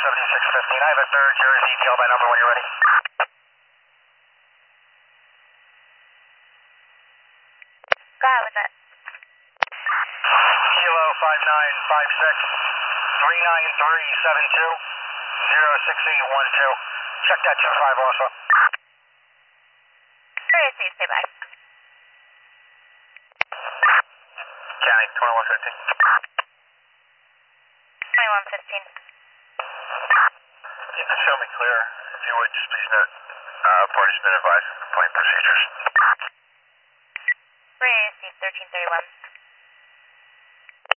7615. I have a third Jersey, tail by number when you're ready. Go ahead with that. Kilo 5956 39372 06812. Check that 25 also. Very safe, stay by. County 2115. 2115. You can show me clear. If you would, just please note, party's been advised of reporting procedures. Very safe, 1331.